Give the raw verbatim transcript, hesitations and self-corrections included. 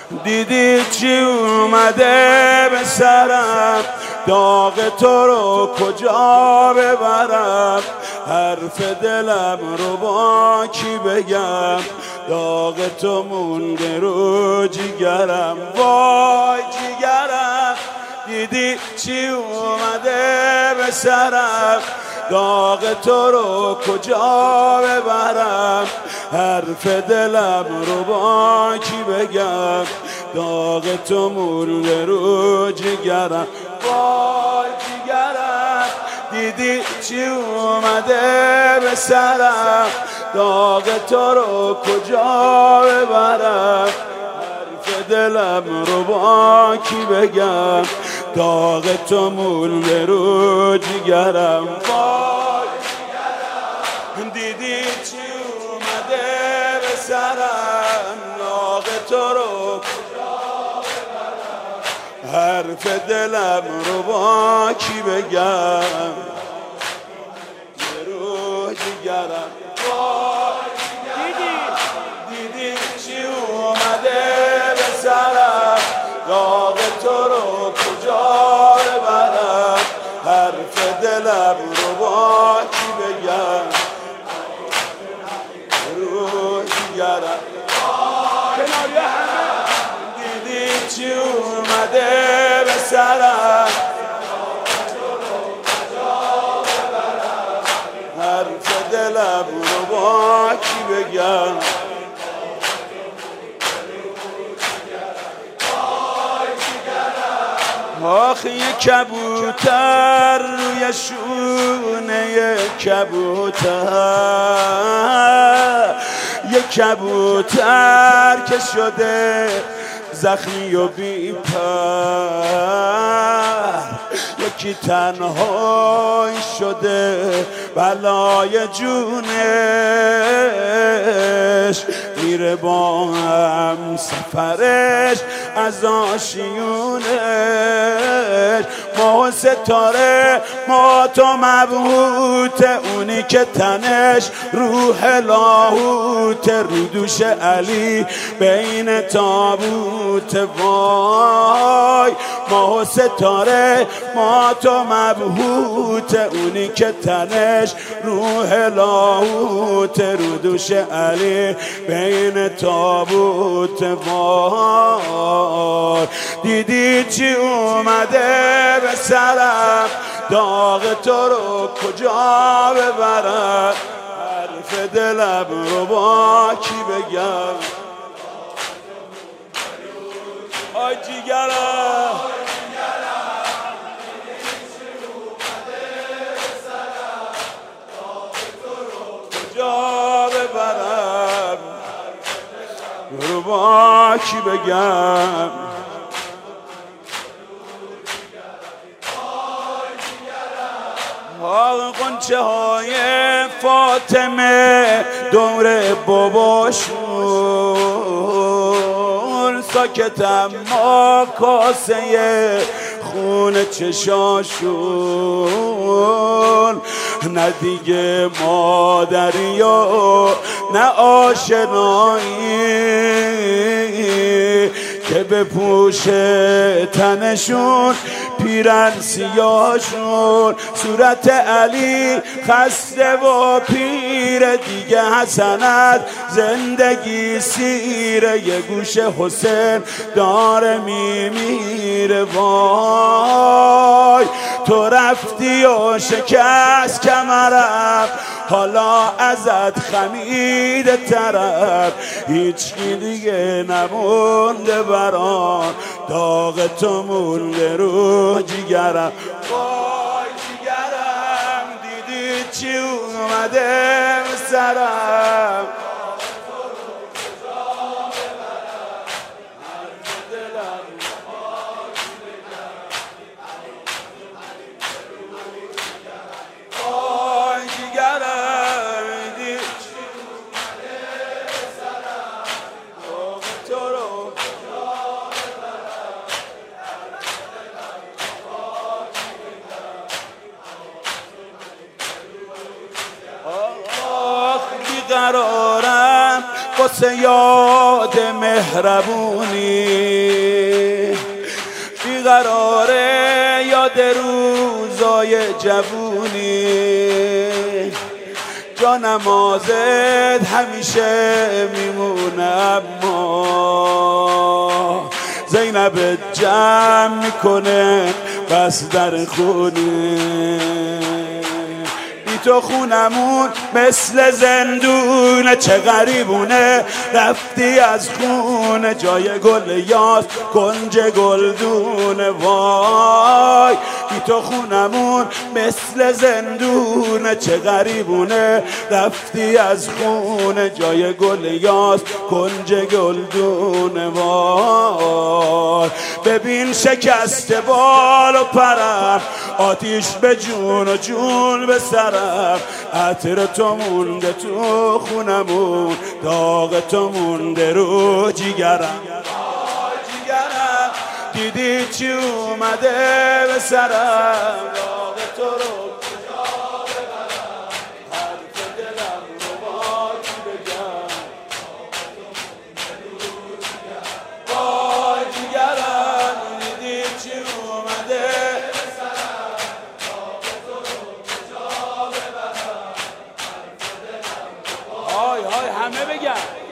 دیدی چی اومده به سرم، داغ تو رو کجا ببرم، حرف دلم رو با کی بگم، داغ تو مونده رو جیگرم. وای جیگرم، دیدی چی اومده به سرم، داغ تو رو کجا ببرم، حرف دلم رو با کی بگم، داغ تو مونده رو جیگرم. وای جیگرم، دیدی چی اومده به سرم، داغ تو رو کجا ببرم، حرف دلم رو با کی بگم، داغ تو مونده رو جیگرم. وای جیگرم، دیدی چی اومده به سرم، داغ تو رو حرف دلم رو با کی بگم، رو جیگرم. دیدی دیدی چی اومده به سرم، داغ تو رو کجا ببرم، حرف دلم رو با کی بگم، رو جیگرم. کنار همه دیدی چی اومده به سرم، حرف دلم رو با کی بگم. آخ یه کبوتر روی شونه یه کبوتر، یه کبوتر که شده زخمی و بی پر، یکی تنهایی شده بلای جونش، میره با هم سفرش از آشیونش. ما ستاره ما تو مبهوت، اونی که تنش روح لاهوت، رو دوش علی بین تابوت. وای ما ستاره ما تو مبهوت، اونی که تنش روح لاهوت، رو دوش علی بین تابوت. وای دیدی چی اومده به سرم، داغ تو رو کجا ببرم، حرف دلم رو با کی بگم. آی جیگرم کجا ببرم، رو با کی بگم. قنچه های فاطمه دور باباشون، ساکتم ما کاسه خون چشاشون، نه دیگه مادری و نه آشنایی که بپوشه تنشون پیرن سیاشون. صورت علی خسته و پیر دیگه، حسنت زندگی سیره، یه گوش حسین داره میمیره. وای تو رفتی و شکست کمرم، حالا ازت خمیده ترم، هیچی دیگه نمونده برام، داغ تو مونده رو جیگرم. وای جیگرم، دیدی چی اومده به سرم، واسه یاد مهربونی، بیقراره یاد روزای جوونی، جا نمازت همیشه میمونه اما زینب جمع میکنه بس در خونه. بی تو خونمون مثل زندونه، چه غریبونه رفتی از خونه، جای گل یاس کنج گلدونه. وای بی تو خونمون مثل زندونه، چه غریبونه رفتی از خونه، جای گل یاس کنج گلدونه. وای ببین شکست بال و پرم، آتیش به جون و جون به سرم، عطر تو مونده تو خونمون، داغ تو مونده رو جیگرم. جیگرم دیدی چی اومده به سرم، داغ تو رو کجا ببرم، حرف دلم رو با کی بگم، وای جیگرم دیدی چی اومده به سرم، داغ تو رو کجا ببرم، حرف دلم رو با. های های همه بگم